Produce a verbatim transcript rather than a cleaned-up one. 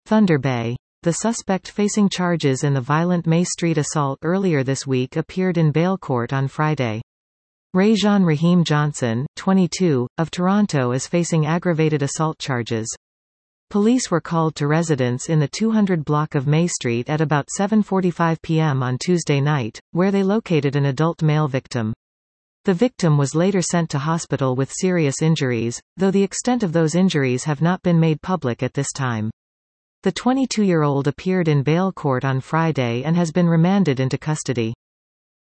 Thunder Bay. The suspect facing charges in the violent May Street assault earlier this week appeared in bail court on Friday. Rajan Rahim Johnson, twenty-two, of Toronto is facing aggravated assault charges. Police were called to residence in the two hundred block of May Street at about seven forty-five p m on Tuesday night, where they located an adult male victim. The victim was later sent to hospital with serious injuries, though the extent of those injuries have not been made public at this time. The twenty-two-year-old appeared in bail court on Friday and has been remanded into custody.